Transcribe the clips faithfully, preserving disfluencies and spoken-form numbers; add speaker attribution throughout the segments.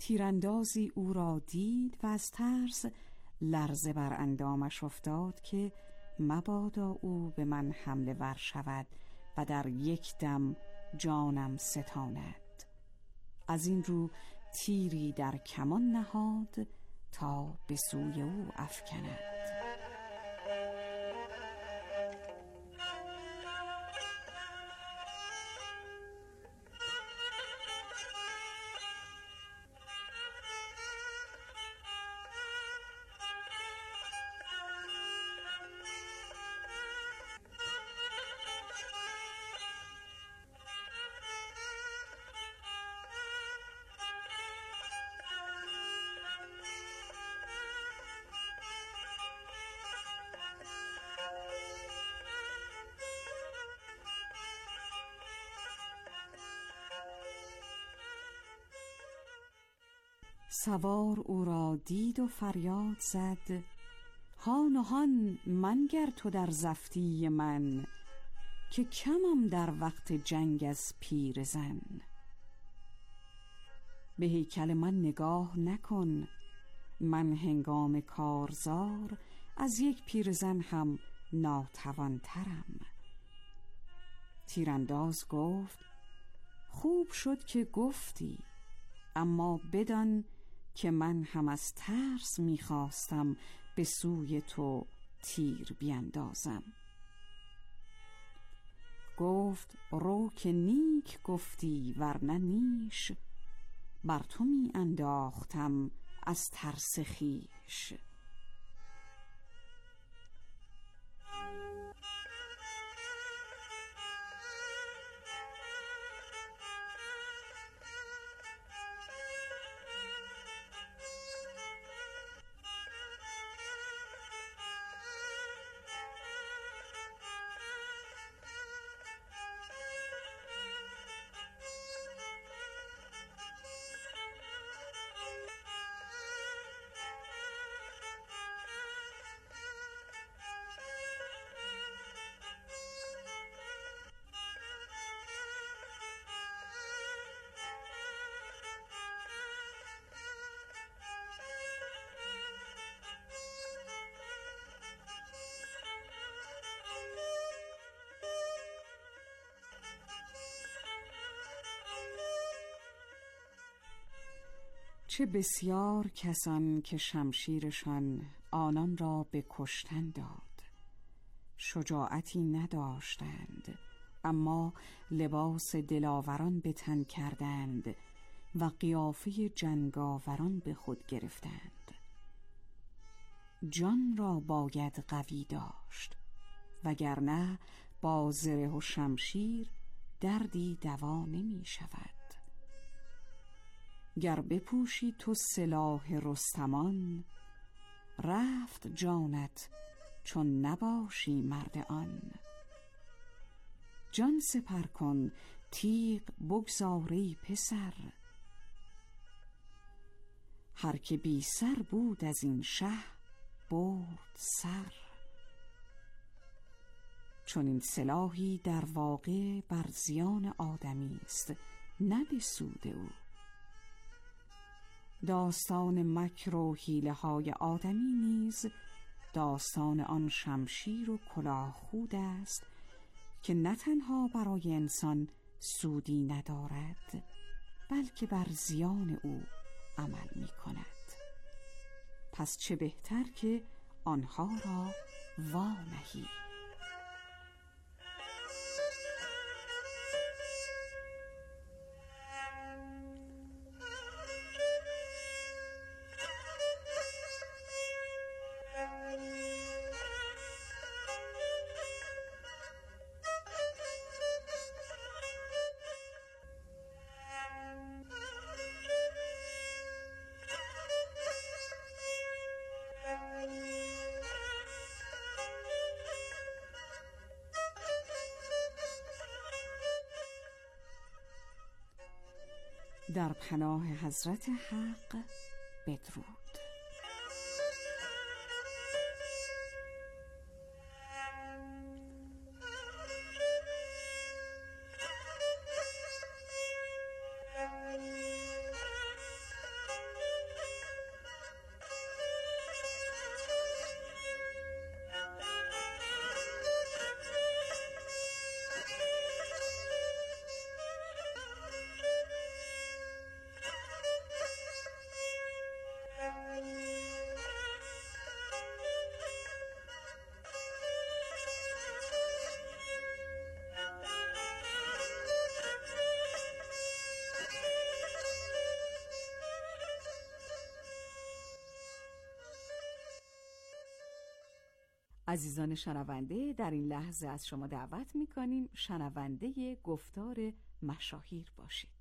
Speaker 1: تیراندازی او را دید و از ترس لرزه بر اندامش افتاد که مبادا او به من حمله ور شود و در یک دم جانم ستاند. از این رو تیری در کمان نهاد تا به سوی او افکند. سوار او را دید و فریاد زد: هان و هان منگر تو در زفتی من، که کمم در وقت جنگ از پیرزن. به هیکل من نگاه نکن، من هنگام کارزار از یک پیرزن هم ناتوانترم. تیرانداز گفت: خوب شد که گفتی، اما بدان که من هم از ترس میخواستم به سوی تو تیر بیندازم. گفت: رو که نیک گفتی ورنه نیش، بر تو می انداختم از ترس خویش. چه بسیار کسان که شمشیرشان آنان را به کشتن داد، شجاعتی نداشتند اما لباس دلاوران به تن کردند و قیافه جنگاوران به خود گرفتند. جان را باید قوی داشت، وگرنه با زره و شمشیر دردی دوا نمی شود. گر بپوشی تو سلاح رستمان، رفت جانت چون نباشی مرد آن. جان سپر کن تیغ بگذاری پسر، هر که بی سر بود از این شه برد سر. چون این سلاحی در واقع بر زیان آدمی است نه به سود او. داستان مکر و حیله های آدمی نیز داستان آن شمشیر و کلاه خود است که نه تنها برای انسان سودی ندارد بلکه بر زیان او عمل می کند. پس چه بهتر که آنها را وانهی. در پناه حضرت حق بدرود. عزیزان شنونده، در این لحظه از شما دعوت می‌کنیم شنونده گفتار مشاهیر باشید.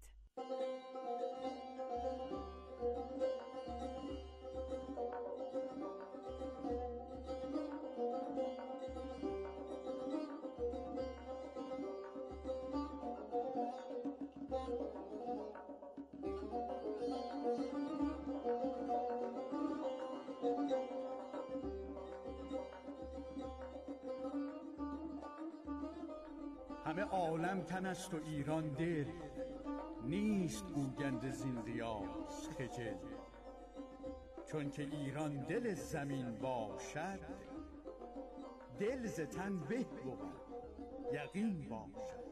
Speaker 2: همه عالم تن است و ایران دل، نیست گوینده زین ریاض خجل. چون که ایران دل زمین باشد، دل ز تن به بود یقین باشد.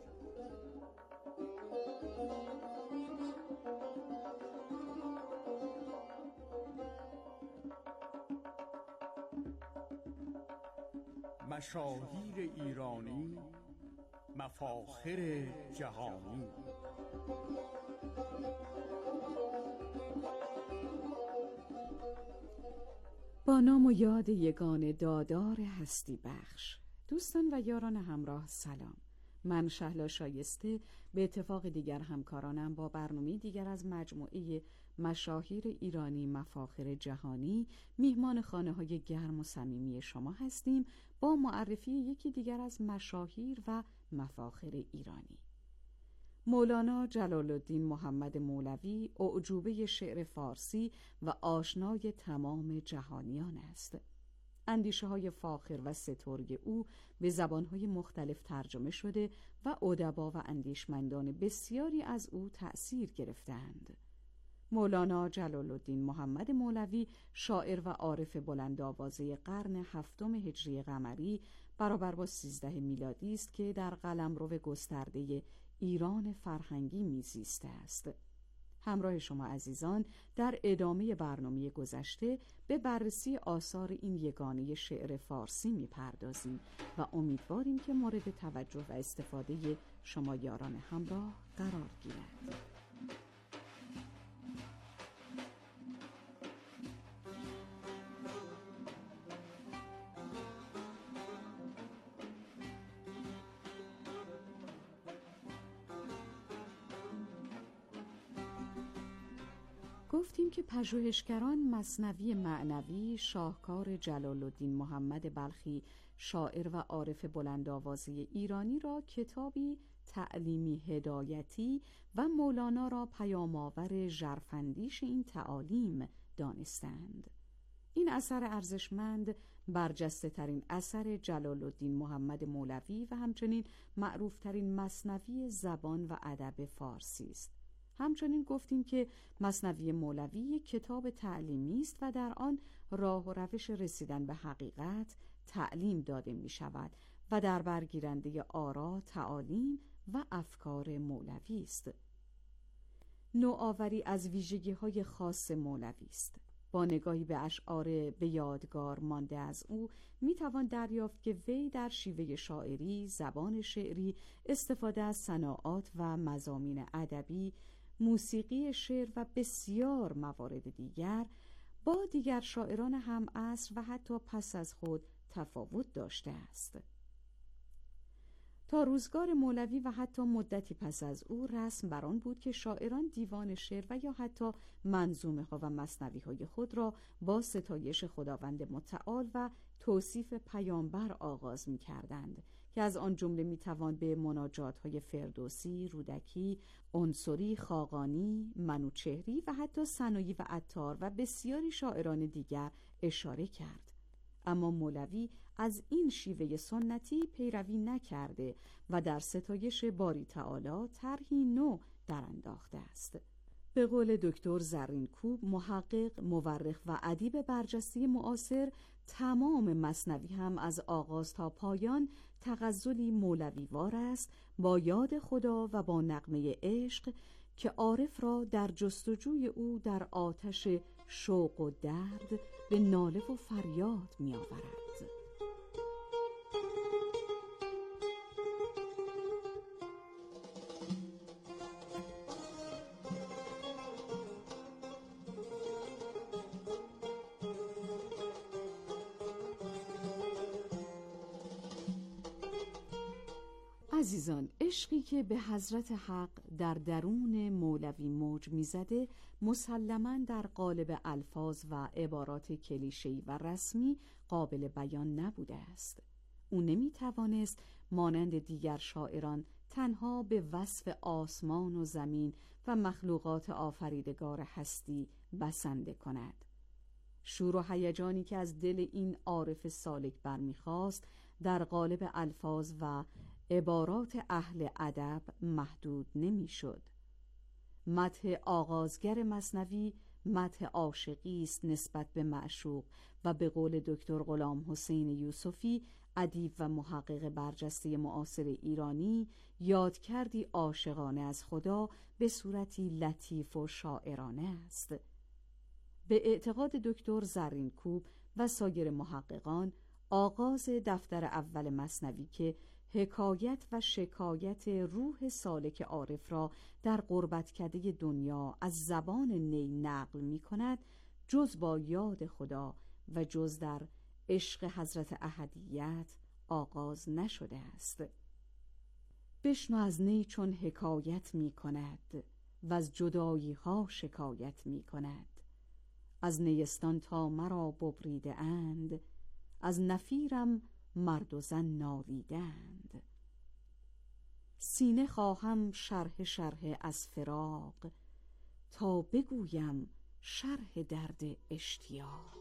Speaker 2: مشاهیر ایرانی، مفاخر جهانی.
Speaker 1: با نام و یاد یگان دادار هستی بخش، دوستان و یاران همراه سلام. من شهلا شایسته به اتفاق دیگر همکارانم با برنامه دیگر از مجموعه مشاهیر ایرانی مفاخر جهانی میهمان خانه های گرم و صمیمی شما هستیم با معرفی یکی دیگر از مشاهیر و مفاخر ایرانی. مولانا جلال الدین محمد مولوی اعجوبه شعر فارسی و آشنای تمام جهانیان است. اندیشه های فاخر و سترگ او به زبانهای مختلف ترجمه شده و ادبا و اندیشمندان بسیاری از او تأثیر گرفتند. مولانا جلال الدین محمد مولوی شاعر و عارف بلندآوازه قرن هفتم هجری قمری برابر با سیزده میلادی است که در قلمرو گسترده ایران فرهنگی میزیسته است. همراه شما عزیزان در ادامه برنامه گذشته به بررسی آثار این یگانه شعر فارسی میپردازیم و امیدواریم که مورد توجه و استفاده شما یاران همراه قرار گیرد. گفتیم که پژوهشگران مثنوی معنوی شاهکار جلال الدین محمد بلخی شاعر و عارف بلندآوازه ایرانی را کتابی تعلیمی هدایتی و مولانا را پیام‌آور ژرفاندیش این تعالیم دانستند. این اثر ارزشمند برجسته ترین اثر جلال الدین محمد مولوی و همچنین معروف ترین مثنوی زبان و ادب فارسی است. همچنین گفتیم که مثنوی مولوی یک کتاب تعلیمی است و در آن راه و روش رسیدن به حقیقت تعلیم داده می شود و در برگیرنده آرا، تعالیم و افکار مولوی است. نوآوری از ویژگی‌های خاص مولوی است. با نگاهی به اشعار به یادگار مانده از او می توان دریافت که وی در شیوه شاعری، زبان شعری، استفاده از صناعات و مضامین ادبی، موسیقی شعر و بسیار موارد دیگر با دیگر شاعران هم عصر و حتی پس از خود تفاوت داشته است. تا روزگار مولوی و حتی مدتی پس از او رسم بر آن بود که شاعران دیوان شعر و یا حتی منظومه ها و مثنوی های خود را با ستایش خداوند متعال و توصیف پیامبر آغاز می کردند که از آن جمله می توان به مناجات های فردوسی، رودکی، عنصری، خاقانی، منوچهری و حتی سنایی و عطار و بسیاری شاعران دیگر اشاره کرد. اما مولوی از این شیوه سنتی پیروی نکرده و در ستایش باری تعالی طرحی نو در انداخته است. به قول دکتر زرینکوب، محقق، مورخ و ادیب برجسته معاصر، تمام مثنوی هم از آغاز تا پایان تغزلی مولوی وار است با یاد خدا و با نغمه عشق که عارف را در جستجوی او در آتش شوق و درد به ناله و فریاد می آورد. عزیزان، عشقی که به حضرت حق در درون مولوی موج میزده مسلماً در قالب الفاظ و عبارات کلیشه‌ای و رسمی قابل بیان نبوده است. او نمیتوانست مانند دیگر شاعران تنها به وصف آسمان و زمین و مخلوقات آفریدگار هستی بسنده کند. شور و هیجانی که از دل این عارف سالک برمیخواست در قالب الفاظ و عبارات اهل ادب محدود نمیشد. مدح آغازگر مثنوی مدح عاشقی است نسبت به معشوق و به قول دکتر غلام حسین یوسفی، ادیب و محقق برجسته معاصر ایرانی، یاد کردی عاشقانه از خدا به صورتی لطیف و شاعرانه است. به اعتقاد دکتر زرینکوب و سایر محققان، آغاز دفتر اول مثنوی که حکایت و شکایت روح سالک عارف را در غربتکده دنیا از زبان نی نقل می کند، جز با یاد خدا و جز در عشق حضرت احدیت آغاز نشده است. بشنو از نی چون حکایت می کند و از جدایی ها شکایت می کند. از نیستان تا مرا ببریده اند، از نفیرم مرد و زن نالیدند. سینه خواهم شرح شرح از فراق، تا بگویم شرح درد اشتیاق.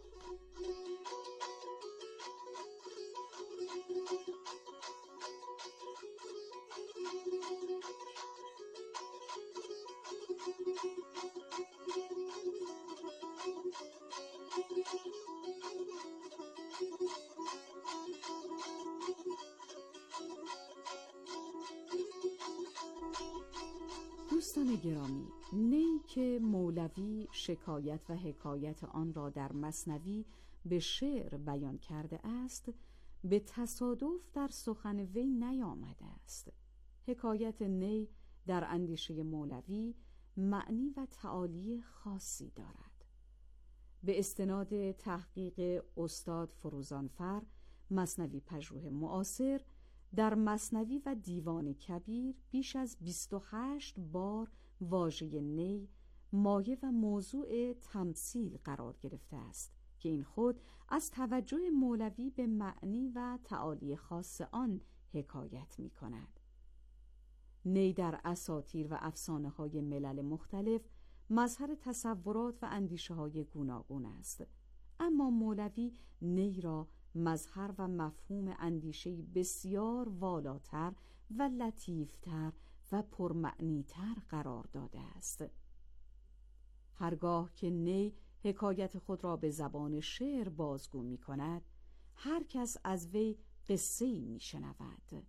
Speaker 1: دوستان گرامی، نی که مولوی شکایت و حکایت آن را در مثنوی به شعر بیان کرده است، به تصادف در سخن وی نیامده است. حکایت نی در اندیشه مولوی معنی و تعالی خاصی دارد. به استناد تحقیق استاد فروزانفر، مثنوی پژوه معاصر، در مثنوی و دیوان کبیر بیش از بیست و هشت بار واژه نی مایه و موضوع تمثیل قرار گرفته است که این خود از توجه مولوی به معنی و تعالی خاص آن حکایت می کند. نی در اساطیر و افسانه های ملل مختلف مظهر تصورات و اندیشه های گوناگون است، اما مولوی نی را مظهر و مفهوم اندیشه‌ای بسیار والاتر و لطیفتر و پرمعنیتر قرار داده است. هرگاه که نی حکایت خود را به زبان شعر بازگو می کند، هر کس از وی قصه‌ای می شنود.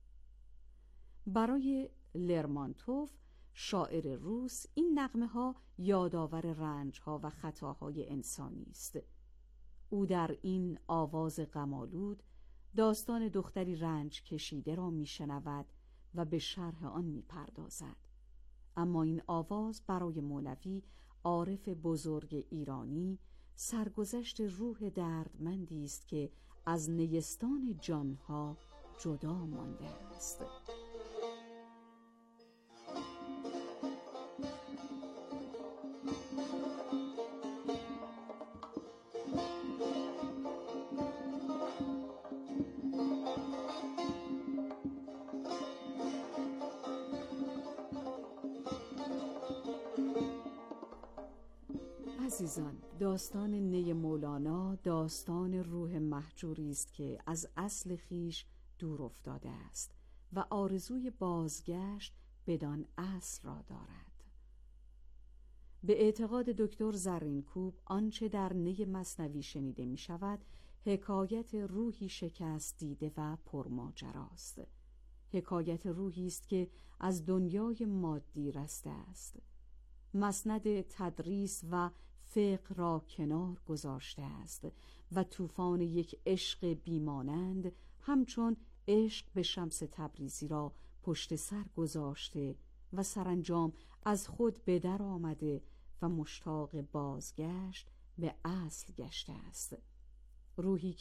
Speaker 1: برای لرمانتوف، شاعر روس، این نغمه ها یادآور رنج ها و خطاهای انسانی است. او در این آواز غم‌آلود داستان دختری رنج کشیده را می شنود و به شرح آن می پردازد. اما این آواز برای مولوی، عارف بزرگ ایرانی، سرگذشت روح دردمندی است که از نیستان جانها جدا مانده است. عزیزان، داستان نی مولانا داستان روح مهجوری است که از اصل خیش دور افتاده است و آرزوی بازگشت بدان اصل را دارد. به اعتقاد دکتر زرینکوب، آنچه در نی مثنوی شنیده می شود حکایت روحی شکست دیده و پرماجراست. حکایت روحی است که از دنیای مادی رسته است. مسند تدریس و فقه را کنار گذاشته است و طوفان یک عشق بیمانند همچون عشق به شمس تبریزی را پشت سر گذاشته و سرانجام از خود به در آمده و مشتاق بازگشت به اصل گشته است. روحی که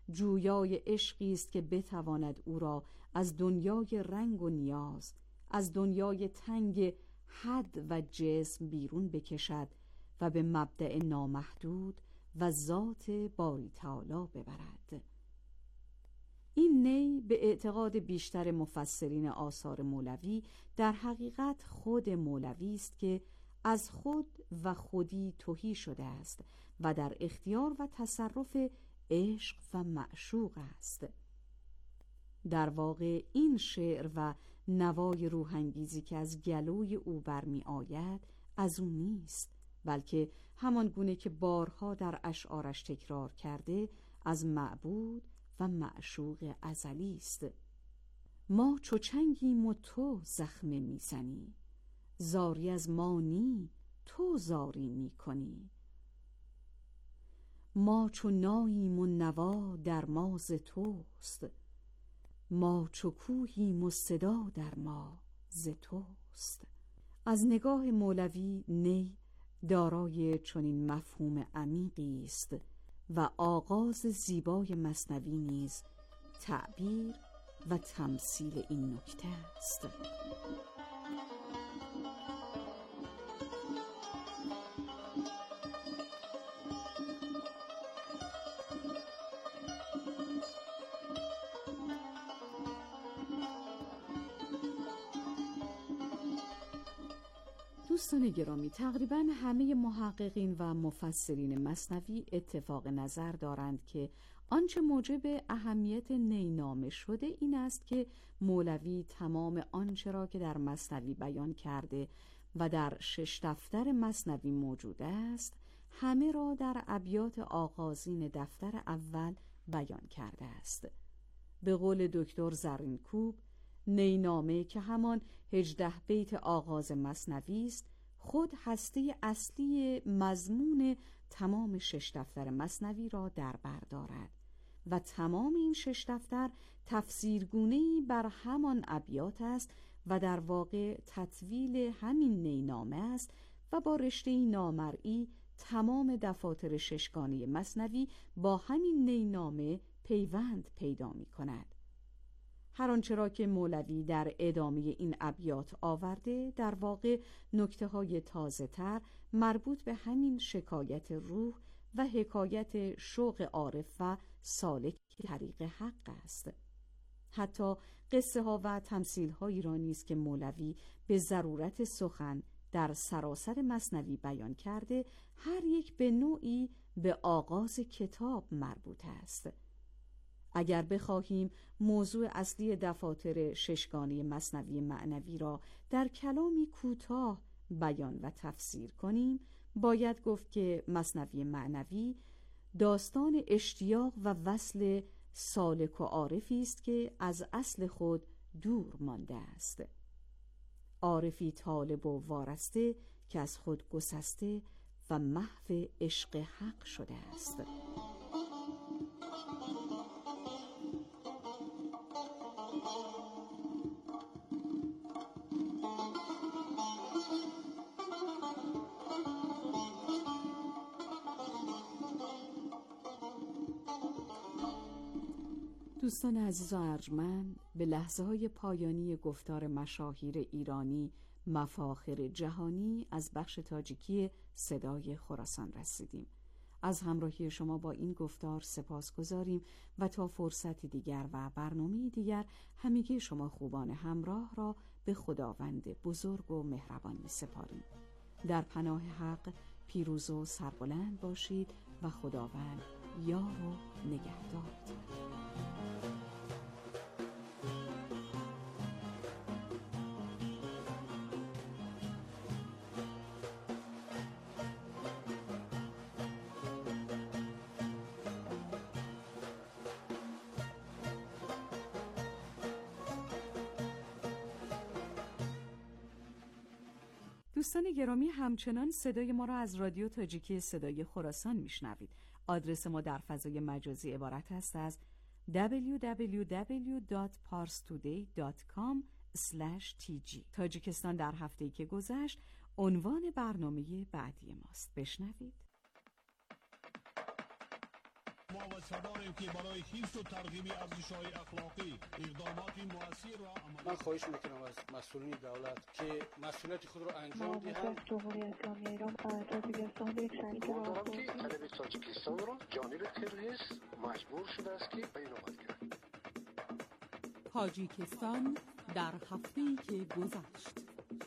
Speaker 1: جویای عشقی است که بتواند او را از دنیای رنگ و نیاز، از دنیای تنگ حد و جسم بیرون بکشد و به مبدأ نامحدود و ذات باری تعالی ببرد. این نی به اعتقاد بیشتر مفسرین آثار مولوی در حقیقت خود مولوی است که از خود و خودی تهی شده است و در اختیار و تصرف عشق و معشوق است. در واقع این شعر و نوای روحانگیزی که از گلوی او برمی آید از او نیست، بلکه همان گونه که بارها در اشعارش تکرار کرده از معبود و معشوق ازلی است. ما چو چنگیم و تو زخمه میزنی، زاری از ما نی تو زاری میکنی. ما چو ناییم و نوا در ما ز توست، ما چو کوهیم و صدا در ما ز توست. از نگاه مولوی نی دارای چنین مفهوم عمیقی است و آغاز زیبای مثنوی نیز تعبیر و تمثیل این نکته است. دوستان گرامی، تقریباً همه محققین و مفسرین مثنوی اتفاق نظر دارند که آنچه موجب اهمیت نینامه شده این است که مولوی تمام آنچه را که در مثنوی بیان کرده و در شش دفتر مثنوی موجود است همه را در ابیات آغازین دفتر اول بیان کرده است. به قول دکتر زرینکوب، نینامه که همان هجده بیت آغاز مثنوی است خود هسته اصلی مضمون تمام شش دفتر مثنوی را در بر دارد و تمام این شش دفتر تفسیرگونه‌ای بر همان ابیات است و در واقع تطویل همین نینامه است و با رشته نامرئی تمام دفاتر ششگانه مثنوی با همین نینامه پیوند پیدا می کند. هر آنچه را که مولوی در ادامه این ابیات آورده در واقع نکته‌های تازه‌تر مربوط به همین شکایت روح و حکایت شوق عارف و سالک طریق حق است. حتی قصه ها و تمثیل هایی را نیز که مولوی به ضرورت سخن در سراسر مثنوی بیان کرده هر یک به نوعی به آغاز کتاب مربوط است. اگر بخواهیم موضوع اصلی دفاتر ششگانه مثنوی معنوی را در کلامی کوتاه بیان و تفسیر کنیم باید گفت که مثنوی معنوی داستان اشتیاق و وصل سالک و عارفی است که از اصل خود دور مانده است. عارفی طالب و وارسته که از خود گسسته و محو عشق حق شده است. دوستان عزیز و ارجمند، به لحظه های پایانی گفتار مشاهیر ایرانی مفاخر جهانی از بخش تاجیکی صدای خراسان رسیدیم. از همراهی شما با این گفتار سپاس گذاریم و تا فرصت دیگر و برنامه دیگر همگی شما خوبان همراه را به خداوند بزرگ و مهربان می سپاریم. در پناه حق پیروز و سربلند باشید و خداوند یار و نگهدار. دوستان گرامی، همچنان صدای ما را از رادیو تاجیکی صدای خراسان میشنوید. آدرس ما در فضای مجازی عبارت است از دبلیو دبلیو دبلیو دات پارس تودی دات کام اسلش تی جی. تاجیکستان در هفته‌ای که گذشت عنوان برنامه بعدی ماست. بشنوید.
Speaker 3: ما و صدایی که برای حفظ و ترغیب ارزش‌های اخلاقی اقدامات مؤثر را عملی.
Speaker 4: من خواهش میکنم از مسئولین دولت که مسئولیت خود را انجام دهند.
Speaker 5: جمهوری اسلامی ایران تاجیکستان یک شریک
Speaker 6: راهبردی طلب تاجیکستان را جانب کرگیز مجبور شده است که بین‌المللی گردد.
Speaker 1: تاجیکستان در هفته‌ای که گذشت.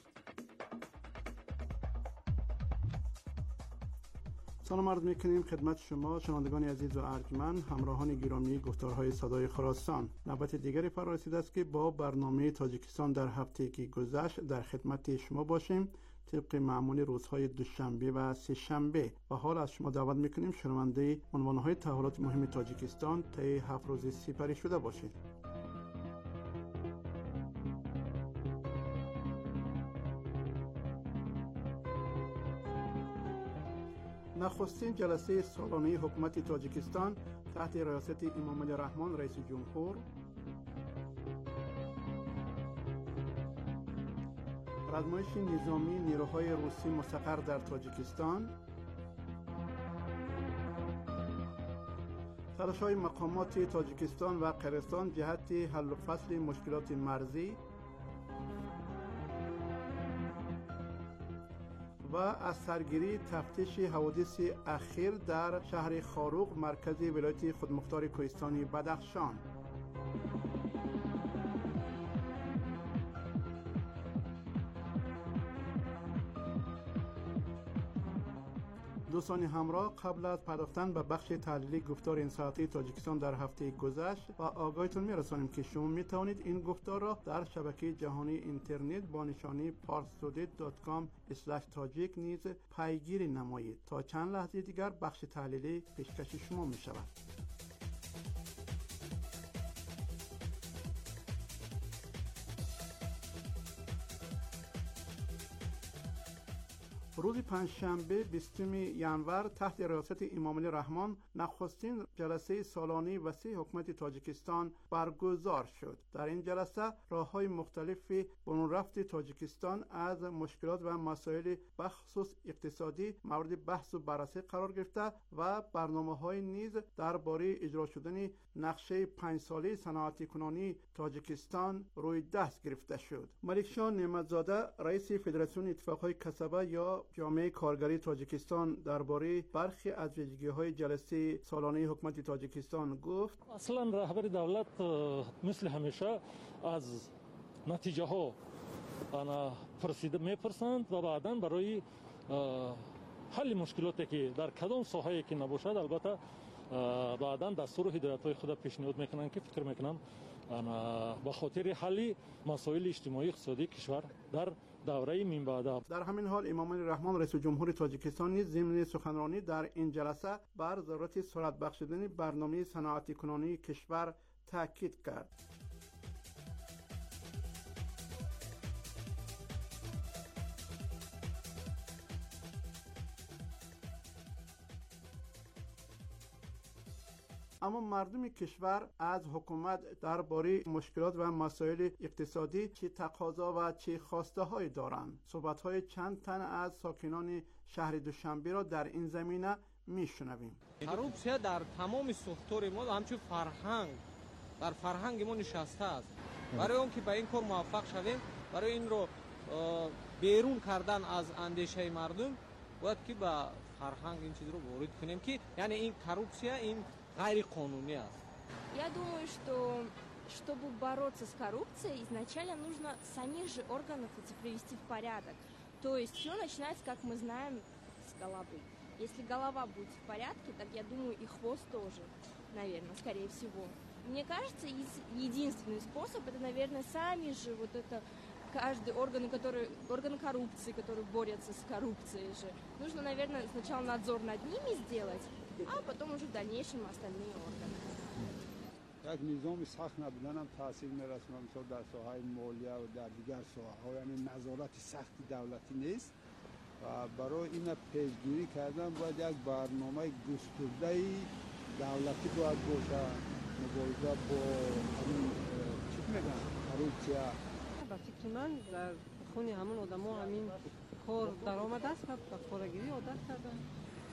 Speaker 7: سلام عرض میکنیم خدمت شما شنوندگان عزیز و ارجمند، همراهان گرامی گفتارهای صدای خراسان. نوبت دیگری فرا رسیده است که با برنامه تاجیکستان در هفته‌ای که گذشت در خدمت شما باشیم طبق معمول روزهای دوشنبه و سه شنبه. و حال از شما دعوت میکنیم شنونده عنوانهای تحولات مهم تاجیکستان طی هفت روز سپری شده باشید. نخستین جلسه سالانه حکومت تاجیکستان تحت ریاست امام علی رحمان رئیس جمهور، رزمایش نظامی نیروهای روسی مستقر در تاجیکستان، تلاش‌های مقامات تاجیکستان و قرقیزستان جهت حل و فصل مشکلات مرزی و از سرگیری تفتیش حوادث اخیر در شهر خاروق مرکز ولایت خودمختار کوهستانی بدخشان. دوستان همراه، قبل از پرداختن به بخش تحلیلی گفتار این ساعته تاجیکستان در هفته گذشت و آگاهیتون میرسانیم که شما میتوانید این گفتار را در شبکه جهانی اینترنت با نشانی پارستودی دات کام اسلش تاجیک نیز پیگیری نمایید. تا چند لحظه دیگر بخش تحلیلی پیشکش شما میشود. روز پنجشنبه بیستم ژانویه تحت ریاست امام علی رحمان نخستین جلسه سالانه وسیع حکومت تاجیکستان برگزار شد. در این جلسه راه‌های مختلف برون رفت تاجیکستان از مشکلات و مسائل بخصوص اقتصادی مورد بحث و بررسی قرار گرفته و برنامه‌های نیز درباره اجرا شدن نقشه پنج ساله صنعتی کنانی تاجیکستان روی دست گرفته شد. ملکشاه نعمتزاده رئیس فدراسیون اتفاقهای کسبه یا جامعه کارگری تاجیکستان درباره برخی از ویژگی‌های جلسه سالانه حکومت تاجیکستان گفت:
Speaker 8: اصلا رهبر دولت مثل همیشه از نتیجه ها انا پرسیده میپرسند و بعداً برای حل مشکلاتی که در کدام ساحه‌ای که نباشد البته بعداً دستور و هدایت‌های خود پیشنهاد میکنند که فکر میکنم با خاطر حل مسائل اجتماعی اقتصادی کشور در دوره من بعد.
Speaker 7: در همین حال امام علی رحمان رئیس جمهور تاجیکستان نیز ضمن سخنرانی در این جلسه بر ضرورت سرعت بخشیدن برنامه صنعتی کنانی کشور تاکید کرد. اما مردم کشور از حکومت درباره مشکلات و مسائل اقتصادی چه تقاضا و چه خواسته هایی دارند. صحبت های چند تن از ساکنان شهر دوشنبه را در این زمینه میشنویم.
Speaker 9: کروپسیا در تمام ساختار ما همچون فرهنگ در فرهنگ ما نشسته است. برای اون که به این کار موفق شویم، برای این رو بیرون کردن از اندیشه مردم باید که به فرهنگ این چیز رو وارد کنیم که یعنی این کروپسیا این غیر قانونی است.
Speaker 10: Я думаю, что чтобы бороться с коррупцией, изначально нужно самих же органов эти привести в порядок. То есть все начинается, как мы знаем, с головы. Если голова будет в порядке, так я думаю и хвост тоже, наверное, скорее всего. Мне кажется, единственный способ это, наверное, сами же вот это каждый орган, который орган коррупции, который борется с коррупцией же. Нужно, наверное, сначала надзор над ними сделать, а потом уже в дальнейшем остальные органы.
Speaker 2: یک نظام سخت نبودن هم تاثیر میرسونه مثلا در ساحه مالیه و در دیگر ساحه‌ها، یعنی نظارت سخت دولتی نیست و برای این پیشگیری کردن باید یک برنامه گسترده دولتی باید باشه مبارزه با همین چی میگن کروپسیا.
Speaker 11: با فکر من در خون همون آدما همین کار درآمد است و کارگری عادت کردن.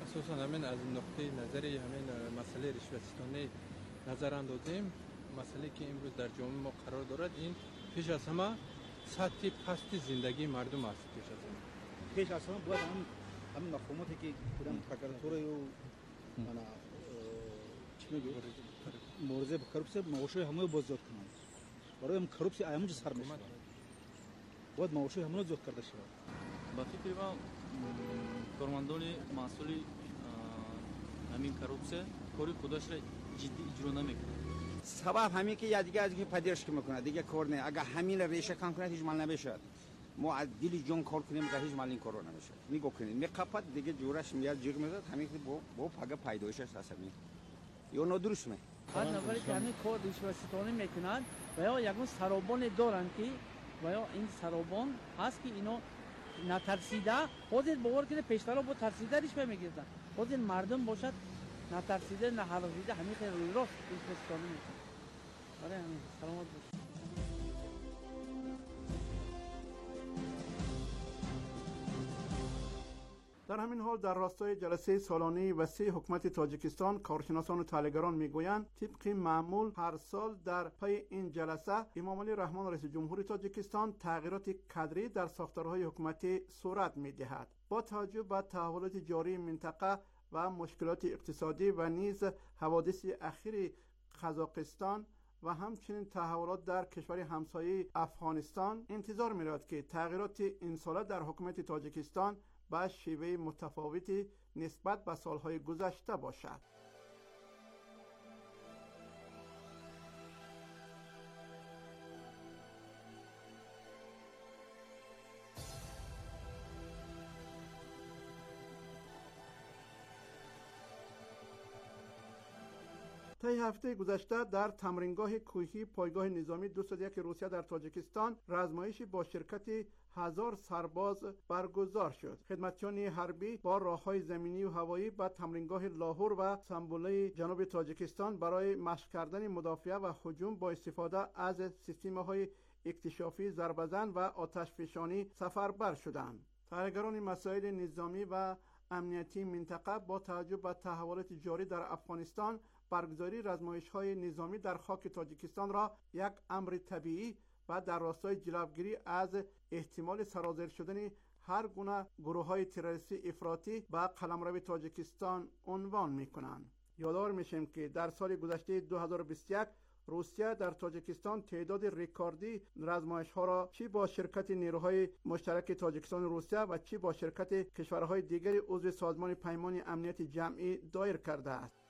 Speaker 9: اساسا همین از نقطه نظری همین مسئله رشوه‌ستانی نظر اندازیم. مسئله که امروز در جامعه ما قرار دارد این پیش از همه سطح پست زندگی مردم است. پیش از همه
Speaker 12: پیش از همه باید هم همین مفهوماتی که کدام تکراتوره و انا چی میگه مورزه به کرپسی معاشی همه باز زیاد کنند. برای هم کرپسی ایامج سر میشه. باید معاشی همه زیاد کرده شود.
Speaker 13: با فکر من کارمندان مسئولی همین کرپسی کاری خودش را جدی اجرا نمیکنه.
Speaker 14: سبب همین که یا دیگه از اینکه پدرش که میکنه دیگه کار نه. اگر همین ریشه کم کنه هیچ مال نمیشه. ما از دل جون کار کنیم که هیچ مال این کارو نمیشه. میگو کنیم میقفت دیگه جورش میاد جیغ میزد همین که با با پگه پیدایش است همین. یا نادرست می.
Speaker 15: هر نفری که همین کار رشوه‌ستانی میکنند و یا یگان سرابان دارند که و یا این سرابان هست که اینو نترسیده خودت باور کنه پیشتر با ترسیده رشوه میگیرن. خود مردم باشد نترسیده نه حلقیده همین خیلی روی راست رشوه‌ستانی میکنه. آره همین سلامت باش.
Speaker 7: در همین حال در راستای جلسه سالانه وسیع حکومت تاجیکستان کارشناسان و تحلیلگران میگویند طبق معمول هر سال در پی این جلسه امام علی رحمان رئیس جمهور تاجیکستان تغییرات کادری در ساختارهای حکومتی صورت میدهد. با توجه به تحولات جاری منطقه و مشکلات اقتصادی و نیز حوادث اخیر قزاقستان و همچنین تحولات در کشور همسایه افغانستان انتظار می‌رود که تغییرات این ساله در حکومت تاجیکستان با شیوه متفاوتی نسبت به سالهای گذشته باشد. طی هفته گذشته در تمرینگاه کوهی پایگاه نظامی دویست و یک روسیه در تاجیکستان رزمایشی با شرکت هزار سرباز برگزار شد. خدمتیان حربی با راههای زمینی و هوایی به تمرینگاه لاهور و سنبله جنوب تاجیکستان برای مشق کردن مدافعه و هجوم با استفاده از سیستم‌های اکتشافی ضربه‌زن و آتشفشانی سفربر شدند. تحلیلگران مسائل نظامی و امنیتی منطقه با توجه به تحولات جاری در افغانستان برگزاری رزمایش‌های نظامی در خاک تاجیکستان را یک امر طبیعی و در راستای جلوگیری از احتمال سرازیر شدن هر گونه گروه‌های تروریستی افراطی به قلمرو تاجیکستان عنوان می‌کنند. یادآور میشیم که در سال گذشته دو هزار و بیست و یک روسیه در تاجیکستان تعداد رکوردی رزمایش‌ها را چی با شرکت نیروهای مشترک تاجیکستان و روسیه و چی با شرکت کشورهای دیگر عضو سازمان پیمان امنیت جمعی دایر کرده است.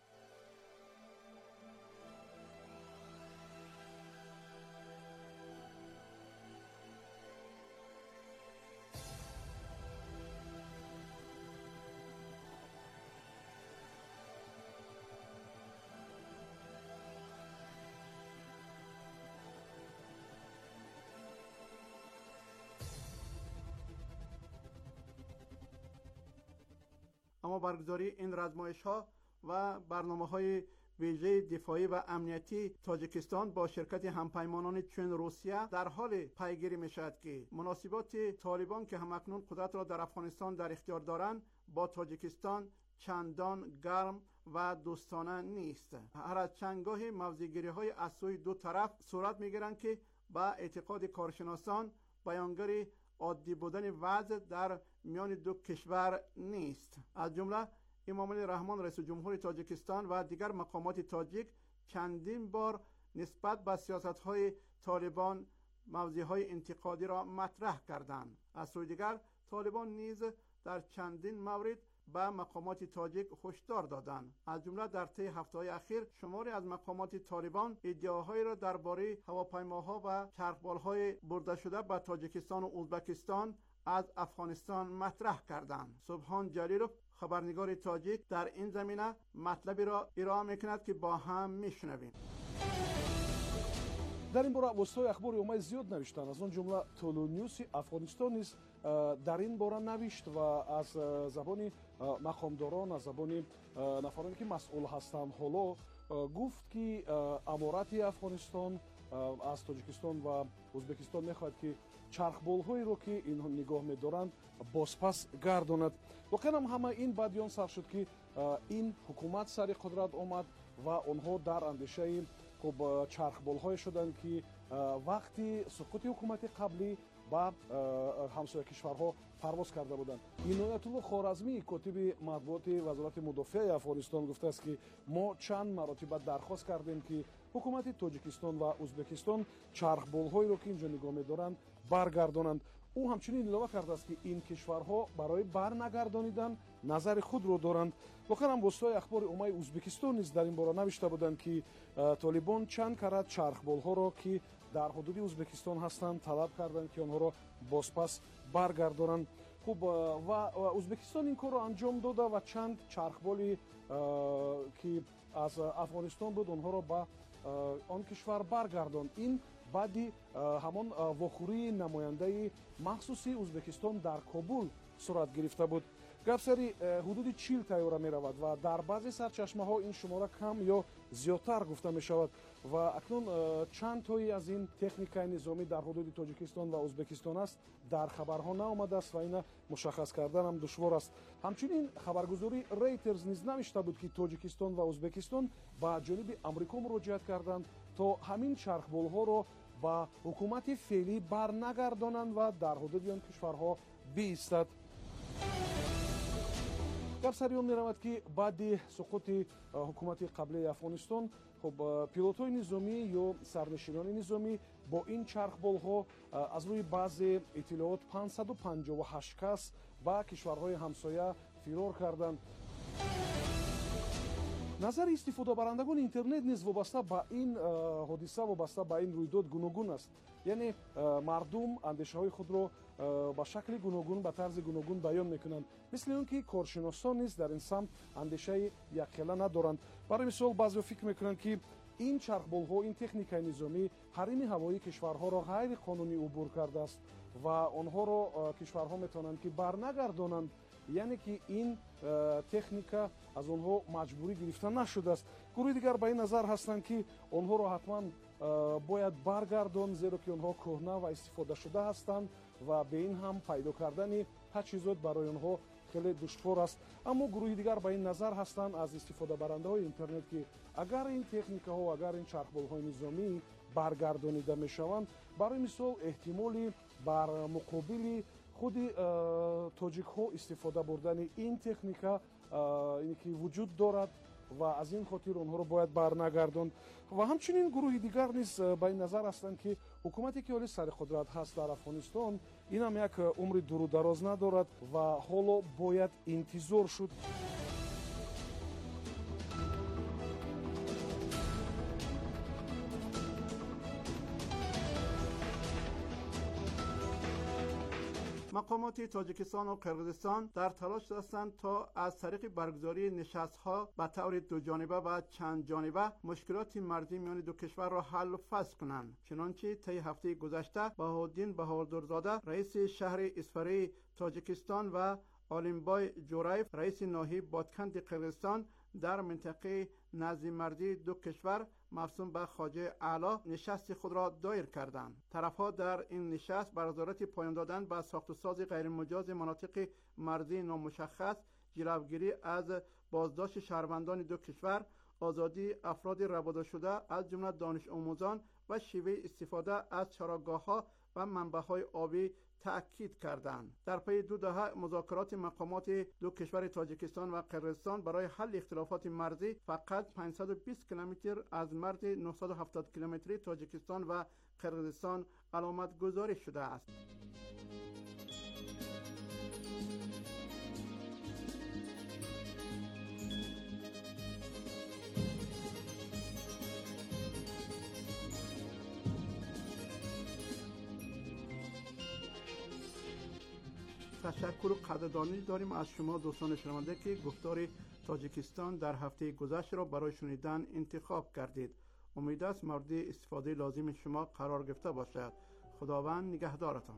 Speaker 7: اما برگزاری این رزمایش‌ها و برنامه‌های ویژه دفاعی و امنیتی تاجیکستان با شرکت همپیمانان چین روسیه در حال پیگیری می‌شود که مناسبات طالبان که همکنون قدرت را در افغانستان در اختیار دارند با تاجیکستان چندان گرم و دوستانه نیست. هر از چندگاهی موضع‌گیری‌های از سوی دو طرف صورت می‌گیرند که با اعتقاد کارشناسان بیانگر عادی بودن وضع در میان دو کشور نیست. از جمله امام علی رحمان رئیس جمهور تاجیکستان و دیگر مقامات تاجیک چندین بار نسبت به سیاست‌های طالبان موضع‌های انتقادی را مطرح کردند. از سوی دیگر طالبان نیز در چندین مورد به مقامات تاجیک هشدار دادند. از جمله در طی هفته‌های اخیر شماری از مقامات طالبان ادعاهایی را درباره هواپیماها و چرخبال‌های برده شده به تاجیکستان و ازبکستان از افغانستان مطرح کردند. سبحان جلیلوف خبرنگار تاجیک در این زمینه مطلبی را ارائه می‌کند که با هم می‌شنویم.
Speaker 16: در این باره واسطه اخبار اومای زیاد نوشتن، از اون جمله تولو نیوز افغانستان نیز در این باره نوشت و از زبان مقامداران، از زبان نفرانی که مسئول هستند حالا گفت که امارات افغانستان از تاجیکستان و ازبکستان میخواهد که чархболҳоеро ки инҳо нигоҳ медоранд бозпас гардонад. воқеан ҳам ҳама ин баъди он сар шуд ки ин ҳукумат сари қудрат омад ва онҳо дар андешаи хуб чархболҳое шуданд ки вақти суқути ҳукумати қаблӣ ба ҳамсоя кишварҳо парвоз карда буданд. иноятулло хоразмӣ, котиби матбуоти вазорати мудофиаи афғонистон гуфтааст ки мо чанд маротиба дархост кардем ки ҳукумати тоҷикистон ва ӯзбекистон чархболҳоеро ки инҷо нигоҳ медоранд баргардонанд. ӯ ҳамчунин илова кардааст ки ин кишварҳо барои барнагардонидан назари худро доранд. воқеан ҳам воситаҳои ахбори уммаи ӯзбекистон низ дар ин бора навишта буданд ки толибон чанд карат чархболҳоро ки дар ҳудуди ӯзбекистон ҳастанд талаб карданд ки онҳоро бозпас баргардонанд. хуб ва ӯзбекистон ин корро анҷом дода ва чанд чархболи ки аз афғонистон буд онҳоро ба он кишвар баргардонд. ин баъди ҳамон вохӯрии намояндаи махсуси ӯзбекистон дар Кобул сурат гирифта буд. гап сари ҳудуди чил тайёра меравад ва дар баъзе сарчашмаҳо ин шумора кам ё зиёдтар гуфта мешавад ва акнун чандтои аз ин техникаи низомӣ дар ҳудуди тоҷикистон ва ӯзбекистон аст дар хабарҳо наомадааст ва ина мушаххас карданам душвор аст. ҳамчунин хабаргузории Reuters низ навишта буд ки тоҷикистон ва ӯзбекистон ба ҷониби амрико муроҷиат карданд то ҳамин чархболҳоро ба ҳукумати феълӣ барнагардонанд ва дар ҳудуди он кишварҳо биистад. гап сари он меравад ки баъди суқути ҳукумати қаблии афғонистон хуб пилотҳои низомӣ ё сарнишинони низомӣ бо ин чархболҳо аз рӯи баъзе иттилоот панҷсаду панҷоҳу ҳашт кас ба кишварҳои ҳамсоя фирор карданд. назари истифодабарандагони интернет низ вобаста ба ин ҳодиса вобаста ба ин рӯйдод гуногун аст. яъне мардум андешаҳои худро ба шакли гуногун ба тарзи гуногун баён мекунанд. мисли он ки коршиносон низ дар ин самт андешаи якхела надоранд. барои мисол баъзеҳо фикр мекунанд ки ин чархболҳо ин техникаи низомӣ ҳарими ҳавоии кишварҳоро ғайриқонунӣ убур кардааст ва онҳоро кишварҳо метавонанд ки барнагардонанд, яъне ки ин техника аз онҳо маҷбурӣ гирифта нашудааст. гурӯҳи дигар ба ин назар ҳастанд ки онҳоро ҳатман бояд баргардон, зеро ки онҳо кӯҳна ва истифодашуда ҳастанд ва бе ин ҳам пайдо кардани таҷҳизот барои онҳо хеле душвор аст. аммо гурӯҳи дигар ба ин назар ҳастанд аз истифодабарандаҳои интернет ки агар ин техникаҳо агар ин чархболҳои низомӣ баргардонида мешаванд, барои мисол эҳтимоли бар муқобили худи тоҷикҳо истифода бурдани ин техника ине ки вуҷуд дорад ва аз ин хотир онҳоро бояд барнагардонд. ва ҳамчунин гурӯҳи дигар низ ба ин назар ҳастанд ки ҳукумате ки ҳоли сари қудрат ҳаст дар афғонистон инам як умри дурудароз надорад ва ҳоло бояд интизор шуд.
Speaker 7: مقامات تاجیکستان و قرقیزستان در تلاش هستند تا از طریق برگزاری نشست‌ها به طور دو جانبه و چند جانبه مشکلات مرزی میان دو کشور را حل و فصل کنند. چنانچه طی هفته گذشته بهاءالدین بهادرزاده رئیس شهر اسفری تاجیکستان و آلیمبای جورایف رئیس ناحیه بادکند قرقیزستان در منطقه نزدیک مرزی دو کشور مفصول به خواجه اعلی نشست خود را دایر کردند. طرفها در این نشست بر ضرورت پایان دادن به ساخت و ساز غیرمجاز مناطق مرزی نامشخص، جلوگیری از بازداشت شهروندان دو کشور، آزادی افراد ربوده شده از جمله دانش آموزان و شیوه استفاده از چراگاه‌ها و منبع‌های آبی تأکید کردند. در پی دو دهه مذاکرات مقامات دو کشور تاجیکستان و قرقیزستان برای حل اختلافات مرزی فقط پانصد و بیست کیلومتر از مرز نهصد و هفتاد کیلومتری تاجیکستان و قرقیزستان علامت گذاری شده است. تشکر و قدردانی داریم از شما دوستان شنونده که گفتار تاجیکستان در هفته گذشته را برای شنیدن انتخاب کردید. امید است مورد استفاده لازم شما قرار گرفته باشد. خداوند نگهدارتان.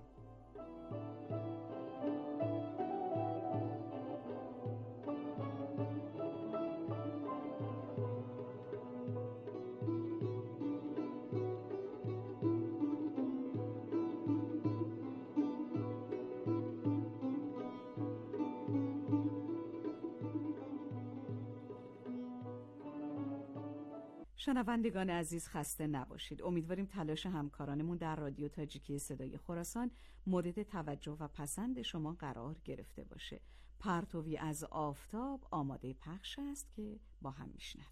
Speaker 1: شنوندگان عزیز خسته نباشید. امیدواریم تلاش همکارانمون در رادیو تاجیکی صدای خراسان مورد توجه و پسند شما قرار گرفته باشه. پرتوی از آفتاب آماده پخش است که با هم میشنویم.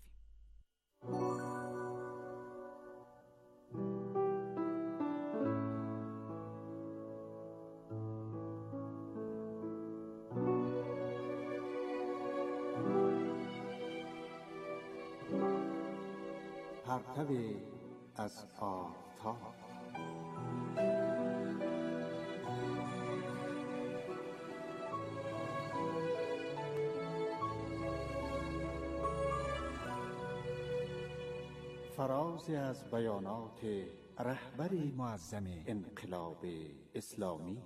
Speaker 17: پرتوی از آفتاب. فرازی از بیانات رهبر معظم انقلاب اسلامی.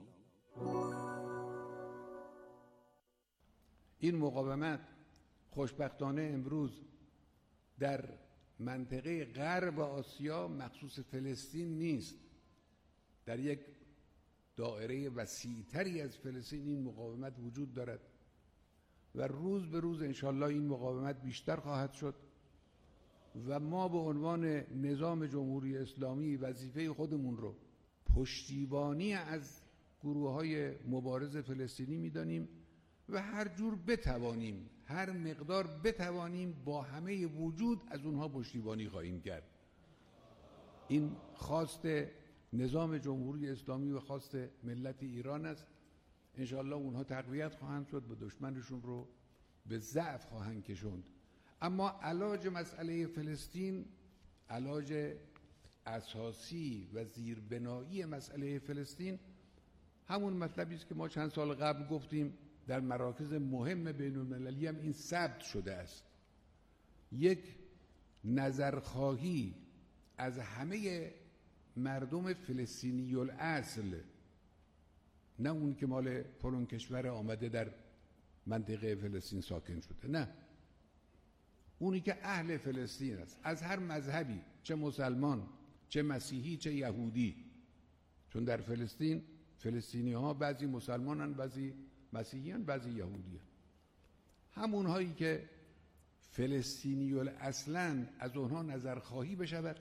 Speaker 18: این مقاومت خوشبختانه امروز در منطقه غرب آسیا مخصوص فلسطین نیست. در یک دایره وسیع‌تری از فلسطین این مقاومت وجود دارد و روز به روز انشالله این مقاومت بیشتر خواهد شد و ما به عنوان نظام جمهوری اسلامی وظیفه خودمون رو پشتیبانی از گروه‌های مبارز فلسطینی می‌دانیم و هر جور بتوانیم، هر مقدار بتوانیم با همه وجود از اونها پشتیبانی خواهیم کرد. این خواست نظام جمهوری اسلامی و خواست ملت ایران است. انشالله اونها تقویت خواهند شد و دشمنشون رو به ضعف خواهند کشوند. اما علاج مسئله فلسطین، علاج اساسی و زیربنایی مسئله فلسطین همون مطلبی است که ما چند سال قبل گفتیم، در مراکز مهم بین المللی هم این ثبت شده است. یک نظرخواهی از همه مردم فلسطینی الاصل، نه اون که مال فلان کشور آمده در منطقه فلسطین ساکن شده، نه، اونی که اهل فلسطین است، از هر مذهبی، چه مسلمان، چه مسیحی، چه یهودی. چون در فلسطین فلسطینی ها بعضی مسلمانن، بعضی مسیحیان، بعضی یهودیان. همون هایی که فلسطینی الاصلن از اونها نظرخواهی بشود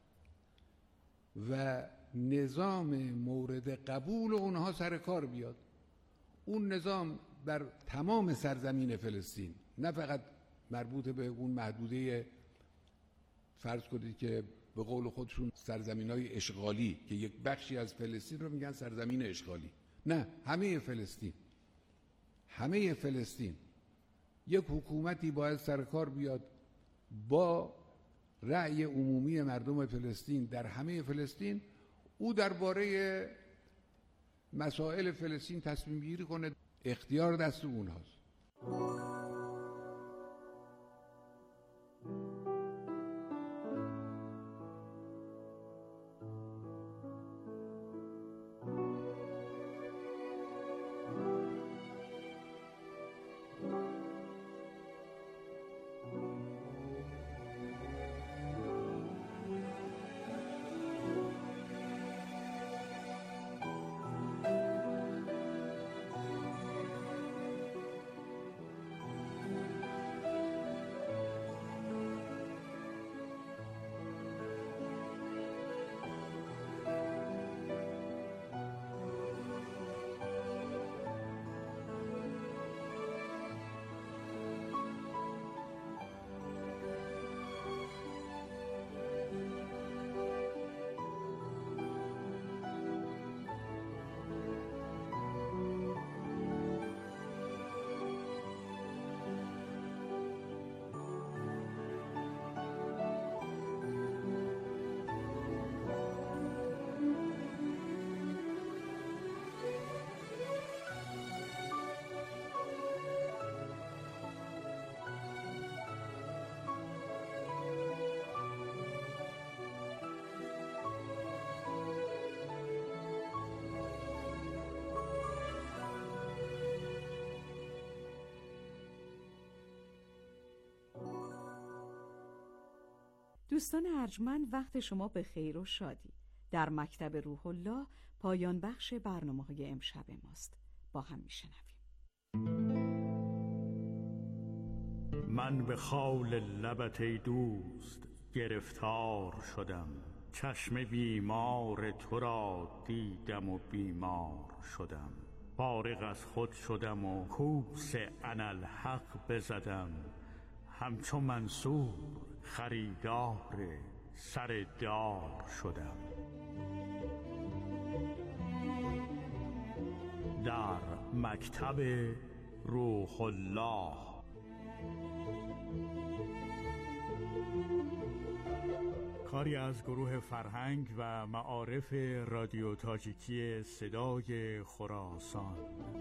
Speaker 18: و نظام مورد قبول اونها سر کار بیاد. اون نظام در تمام سرزمین فلسطین، نه فقط مربوط به اون محدوده فرض کنید که به قول خودشون سرزمین‌های اشغالی که یک بخشی از فلسطین رو میگن سرزمین اشغالی، نه، همه فلسطین، همه فلسطین. یک حکومتی باید سر کار بیاد با رأی عمومی مردم فلسطین در همه فلسطین، او درباره مسائل فلسطین تصمیم گیری کنه. اختیار دست اونهاست.
Speaker 1: دوستان ارجمند، وقت شما به خیر و شادی. در مکتب روح الله پایان بخش برنامه‌های امشب ماست. با هم میشنویم.
Speaker 2: من به خال لبت ای دوست گرفتار شدم، چشم بیمار تو را دیدم و بیمار شدم. فارغ از خود شدم و کوس اناالحق بزدم، همچو منصور خریدار سر دار شدم. در مکتب روح الله. کاری از گروه فرهنگ و معارف رادیو تاجیکی صدای خراسان.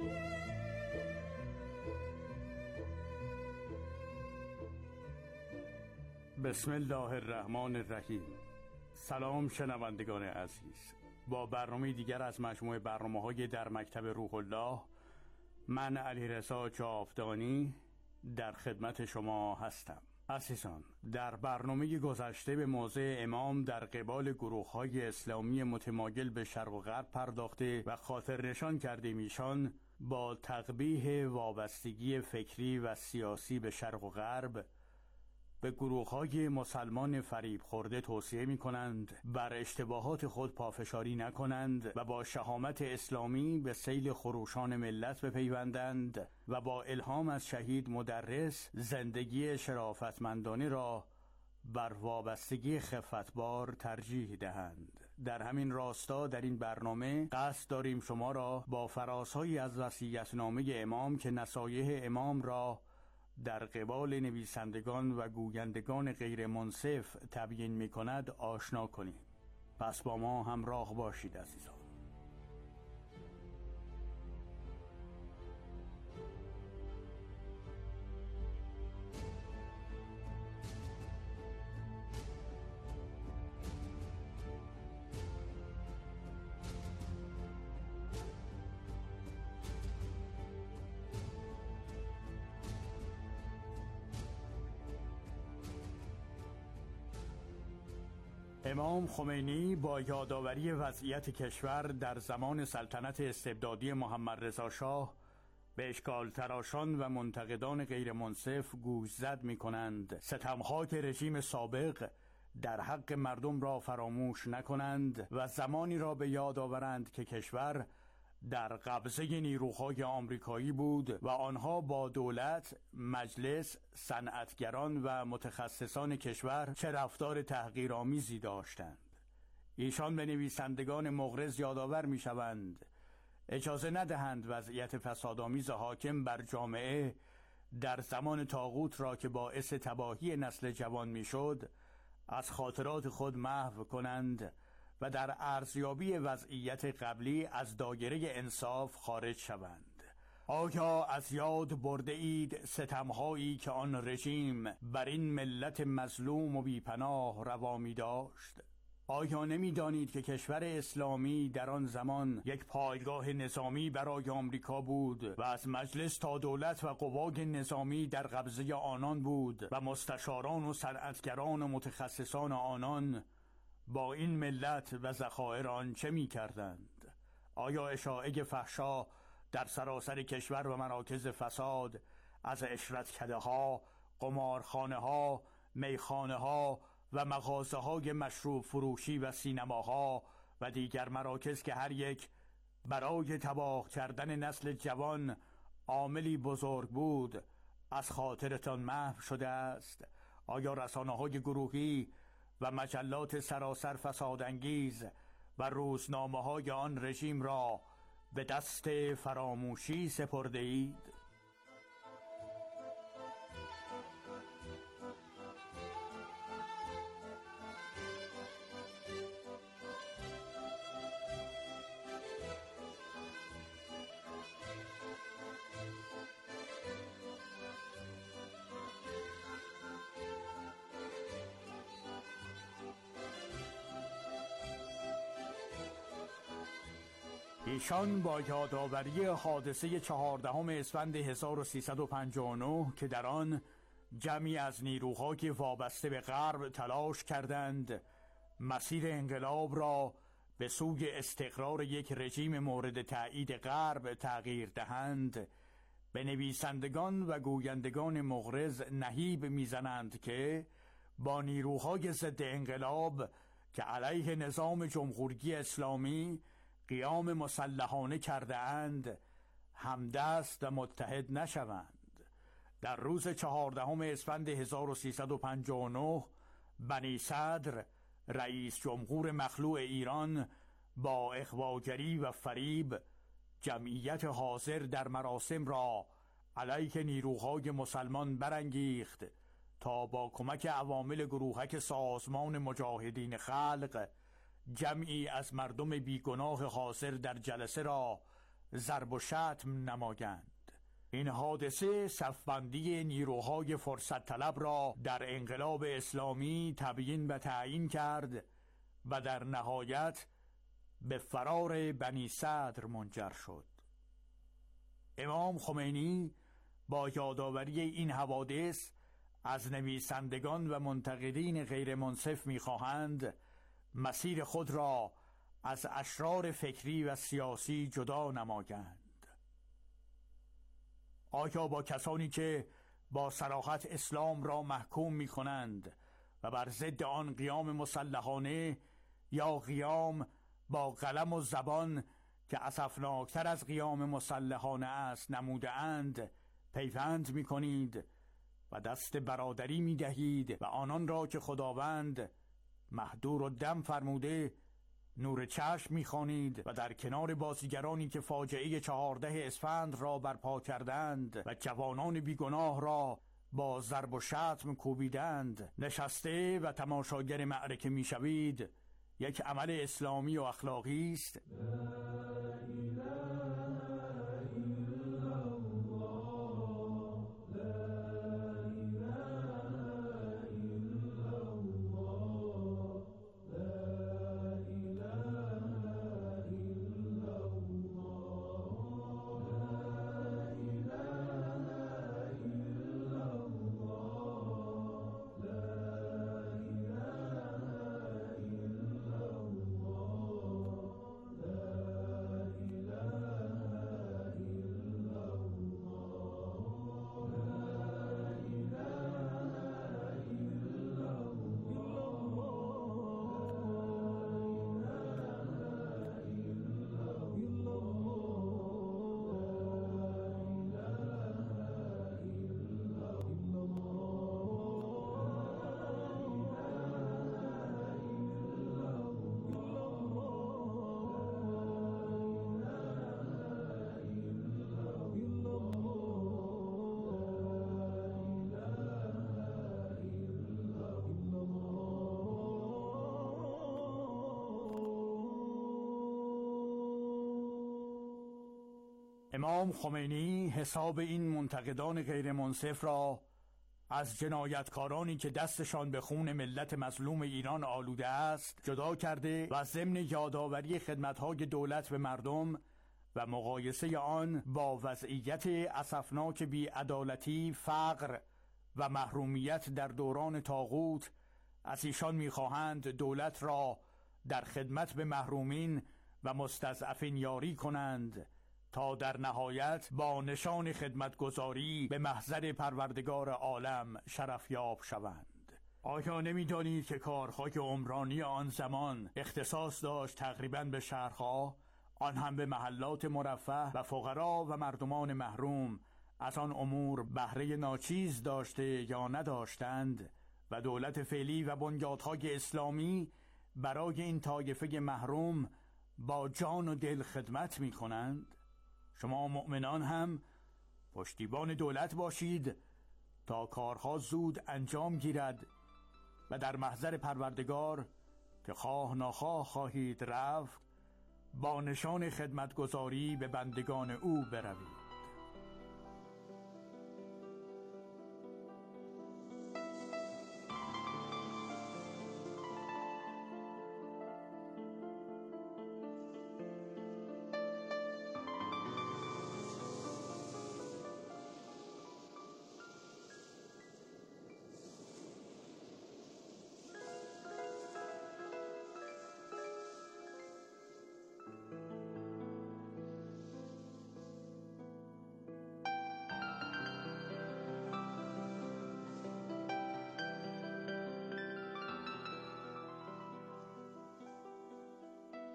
Speaker 2: بسم الله الرحمن الرحیم. سلام شنوندگان عزیز، با برنامه دیگر از مجموعه برنامه‌های در مکتب روح الله، من علیرضا جاودانی در خدمت شما هستم. عزیزان، در برنامه گذشته به موضع امام در قبال گروه‌های اسلامی متمایل به شرق و غرب پرداخته و خاطر نشان کردیم ایشان با تقبیح وابستگی فکری و سیاسی به شرق و غرب به گروه‌های مسلمان فریب خورده توصیه می‌کنند بر اشتباهات خود پافشاری نکنند و با شهامت اسلامی به سیل خروشان ملت بپیوندند و با الهام از شهید مدرس زندگی شرافتمندانه را بر وابستگی خفتبار ترجیح دهند. در همین راستا در این برنامه قصد داریم شما را با فرازهایی از وصیت‌نامه امام که نصایح امام را در قبال نویسندگان و گویندگان غیر منصف تبیین می کند آشنا کنیم. پس با ما همراه باشید عزیزان. امام خمینی با یادآوری وضعیت کشور در زمان سلطنت استبدادی محمد رضا شاه به اشکال تراشان و منتقدان غیر منصف گوشزد می کنند ستمها که رژیم سابق در حق مردم را فراموش نکنند و زمانی را به یاد آورند که کشور در قبضه نیروهای آمریکایی بود و آنها با دولت، مجلس، صنعتگران و متخصصان کشور چه رفتار تحقیرآمیزی داشتند. ایشان به نویسندگان مغرض یادآور می‌شوند اجازه ندهند وضعیت فسادآمیز حاکم بر جامعه در زمان طاغوت را که باعث تباهی نسل جوان میشد از خاطرات خود محو کنند و در ارزیابی وضعیت قبلی از دایره انصاف خارج شوند. آیا از یاد برده اید ستمهایی که آن رژیم بر این ملت مظلوم و بیپناه روا می داشت؟ آیا نمی دانید که کشور اسلامی در آن زمان یک پایگاه نظامی برای آمریکا بود و از مجلس تا دولت و قوای نظامی در قبضه آنان بود و مستشاران و صنعتگران و متخصصان آنان با این ملت و ذخایر آن چه می کردند؟ آیا اشاعه فحشا در سراسر کشور و مراکز فساد از عشرتکده ها، قمارخانه ها، میخانه ها و مغازه های مشروب فروشی و سینماها و دیگر مراکز که هر یک برای تباه کردن نسل جوان عاملی بزرگ بود از خاطرتان محو شده است؟ آیا رسانه‌های گروهی و مجلات سراسر فسادانگیز و روزنامه‌های آن رژیم را به دست فراموشی سپرده اید؟ ایشان با یادآوری حادثه چهاردهم اسفند هزار و سیصد و پنجاه و نه که در آن جمعی از نیروهای وابسته به غرب تلاش کردند مسیر انقلاب را به سوی استقرار یک رژیم مورد تأیید غرب تغییر دهند، به نویسندگان و گویندگان مغرض نهیب میزنند که با نیروهای ضد انقلاب که علیه نظام جمهوری اسلامی قیام مسلحانه کرده اند همدست و متحد نشوند. در روز چهاردهم اسفند هزار و سیصد و پنجاه و نه بنی صدر رئیس جمهور مخلوع ایران با اغواگری و فریب جمعیت حاضر در مراسم را علیه نیروهای مسلمان برانگیخت تا با کمک عوامل گروهک سازمان مجاهدین خلق جمعی از مردم بیگناه حاضر در جلسه را ضرب و شتم نمایند. این حادثه صفبندی نیروهای فرصت طلب را در انقلاب اسلامی تبیین و تعیین کرد و در نهایت به فرار بنی صدر منجر شد. امام خمینی با یادآوری این حوادث از نویسندگان و منتقدین غیر منصف می‌خواهند مسیر خود را از اشرار فکری و سیاسی جدا نمایند. آیا با کسانی که با صراحت اسلام را محکوم می‌کنند و بر ضد آن قیام مسلحانه یا قیام با قلم و زبان که اسفناکتر از قیام مسلحانه است نموده اند پیوند می‌کنید و دست برادری می‌دهید و آنان را که خداوند مهدور و دم فرموده نور چشم می‌خوانید و در کنار بازیگرانی که فاجعه چهارده اسفند را برپا کردند و جوانان بیگناه را با ضرب و شتم کوبیدند نشسته و تماشاگر معرکه می‌شوید، یک عمل اسلامی و اخلاقی است. امام خمینی حساب این منتقدان غیر منصف را از جنایتکارانی که دستشان به خون ملت مظلوم ایران آلوده است جدا کرده و ضمن یادآوری خدمت‌های دولت به مردم و مقایسه آن با وضعیت اسفناک بی‌عدالتی، فقر و محرومیت در دوران طاغوت از ایشان می‌خواهند دولت را در خدمت به محرومین و مستضعفین یاری کنند تا در نهایت با نشان خدمتگزاری به محضر پروردگار عالم شرفیاب شوند. آیا نمی‌دانید که کارهای عمرانی آن زمان اختصاص داشت تقریباً به شهرها، آن هم به محلات مرفه و فقرا و مردمان محروم از آن امور بهره ناچیز داشته یا نداشتند و دولت فعلی و بنیادهای اسلامی برای این طایفه محروم با جان و دل خدمت می کنند؟ شما مؤمنان هم پشتیبان دولت باشید تا کارها زود انجام گیرد و در محضر پروردگار که خواه ناخواه خواهید رفت با نشان خدمتگزاری به بندگان او بروید.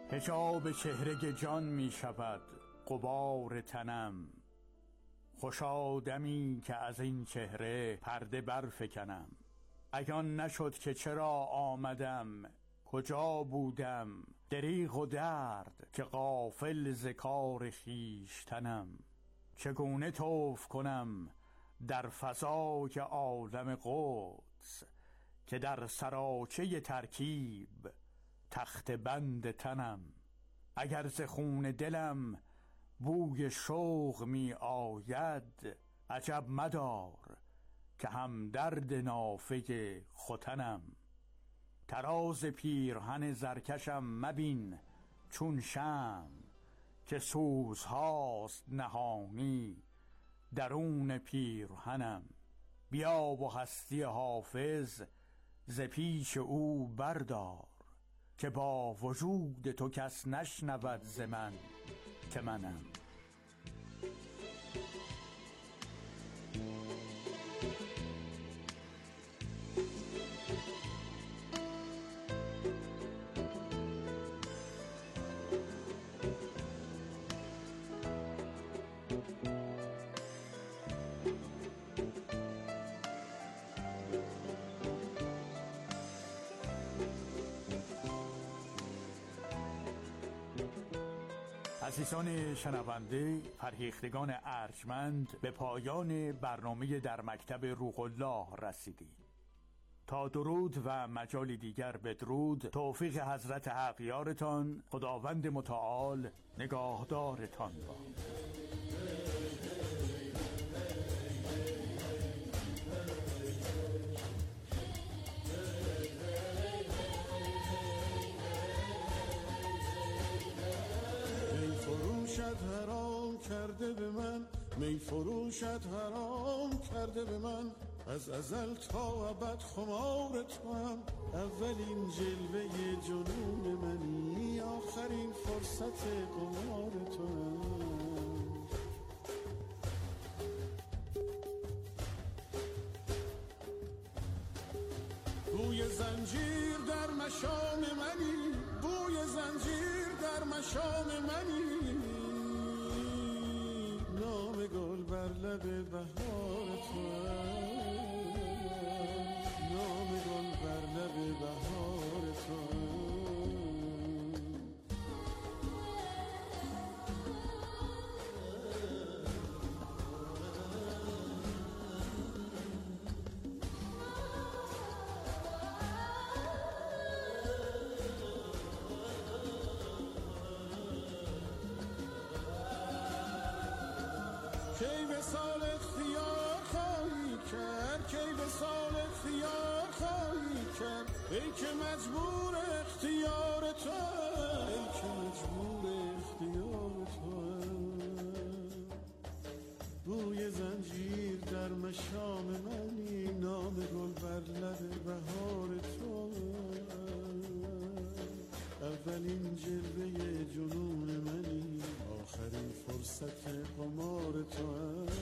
Speaker 2: حجاب چهره جان می شود غبار تنم، خوش آدمی که از این چهره پرده برفکنم. اگان نشد که چرا آمدم کجا بودم، دریغ و درد که غافل ز کار خویشتنم. چگونه طوف کنم در فضای عالم قدس، که در سراچه ترکیب تخت بند تنم. اگر ز خون دلم بوی شوق می آید، عجب مدار که هم درد نافه ختنم. تراز پیرهن زرکشم مبین چون شمع، که سوزهاست نهانی درون پیرهنم. بیا و هستی حافظ ز پیش او بردار، که با وجود تو کس نشنود ز من که منم. عزیزان شنونده، فرهیختگان ارجمند، به پایان برنامه در مکتب روح الله رسیدیم. تا درود و مجال دیگر بدرود. توفیق حضرت حق یارتان، خداوند متعال نگاهدارتان باد.
Speaker 3: حرام کرده به من، می فروشت حرام کرده به من. از ازل تا ابد خمار توام، اولین جلوه جنون منی، آخرین فرصت قمار توام. بوی زنجیر در مشام منی، بوی زنجیر در مشام منی. نام گل بر لب بهار تو، نام گل بر لب بهار تو. کی وصال اختیار خواهی کرد، کی وصال اختیار خواهی کرد. ای که مجبور اختیار تو، ای که مجبور اختیار تو. بوی زنجیر در مشام منی، نام گل بر لب بهار تو. اولین جلوه جنون منی، آخرین فرصت قمار تو.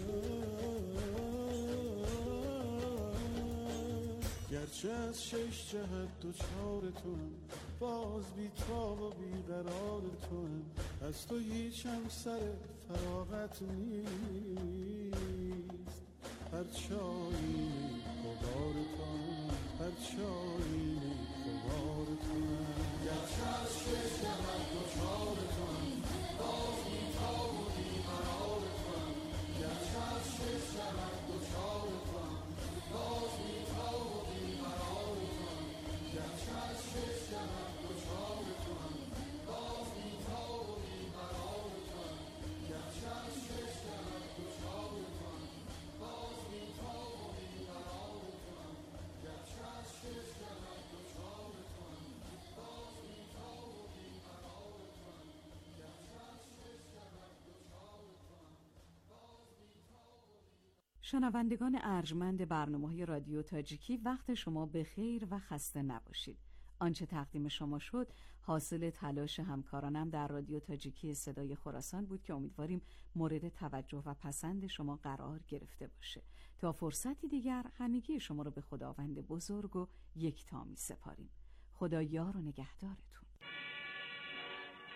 Speaker 3: گرچه از شش جهت دوچار تو، باز بی تاب و بی قرار تو. از تو هیچ هم سر فراغت نیست، هر چایی غبار تو، هر چایی غبار تو. گرچه از شش جهت دوچار تو، باز بی تاب و بی قرار تو. گرچه از شش جهت دوچار تو، باز بی تاب و بی قرار تو. گرچه از شش جهت دوچار تو، باز بی تاب و بی قرار تو. گرچه از شش جهت دوچار تو، باز بی تاب و بی قرار تو. گرچه از شش جهت دوچار تو، باز بی تاب و بی قرار تو. گرچه از شش جهت دوچار تو، باز بی تاب و بی.
Speaker 1: شنوندگان ارجمند برنامه‌های رادیو تاجیکی، وقت شما بخیر و خسته نباشید. آنچه تقدیم شما شد حاصل تلاش همکارانم در رادیو تاجیکی صدای خراسان بود که امیدواریم مورد توجه و پسند شما قرار گرفته باشه. تا فرصتی دیگر همگی شما رو به خداوند بزرگ و یکتا می سپاریم. خدا یار و نگهدارتون.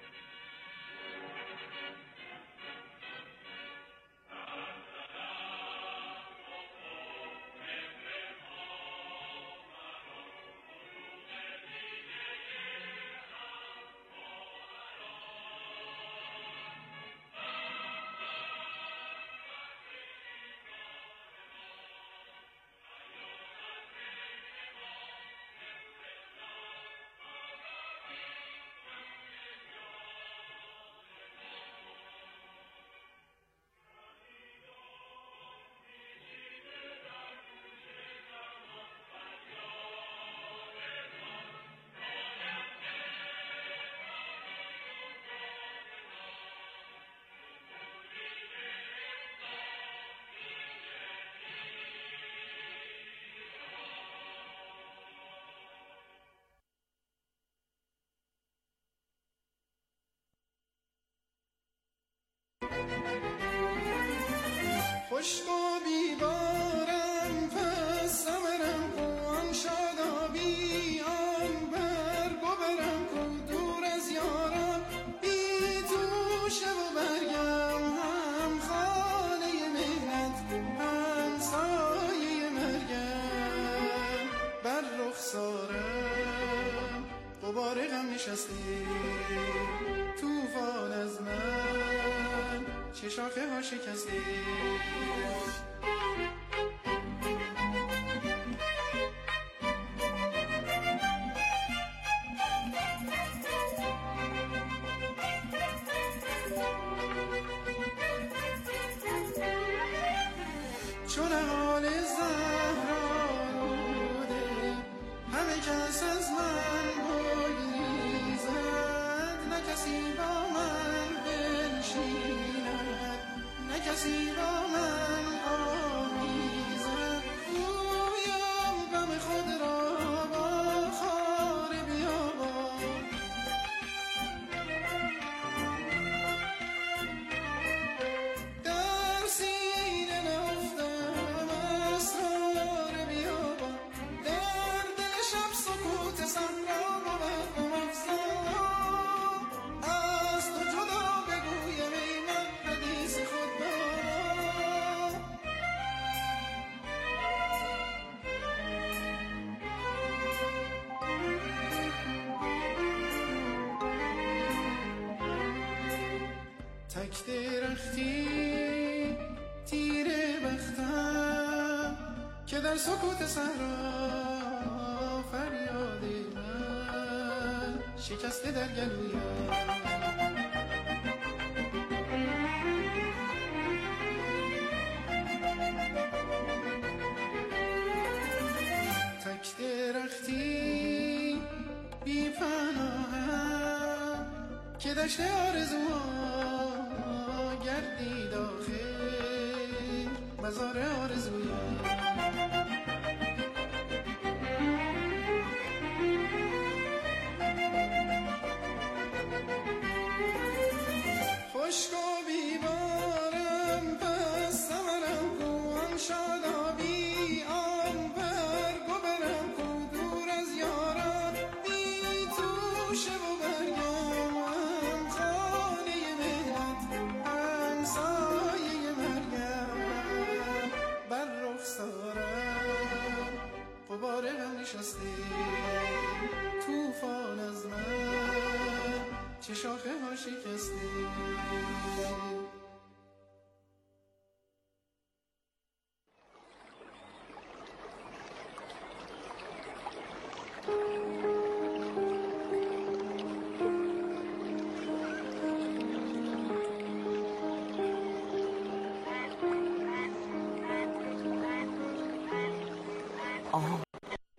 Speaker 3: خشک و بیبارم پس سمرم کوان شادابی آن برگ و برم کو دور از یاران بی توشه و برگم هم خانه مهنت هم سایه مرگم بر رخسارم غبار غم نشسته توفان از من چه شاخه ها شکسته چون حال زهرا روده همه کس از من بگریزد نه کسی با من بنشیند نه کسی با من آمیزد گویم غم خود را با خار بیابان در سینه نهفتم اسرار بیابان در دل شب سکوت صحرا بود غم افزا از تو جدا بگویم ای من حدیث خود دارا تک درختی تیره بختم که در سکوت صحرا فریاد من شکسته در گلویم تک درختی بی پناهم که دشت آرزوها گردید آخر مزار آرزویم خشک و بیبارم پس سمرم کوان شادابی آن برگ و برم کو دور از یاران بی توشه و برگم هم خانه مهنت هم سایه مرگم بر رخسارم غبار غم نشسته توفان از من چه شاخه ها شکسته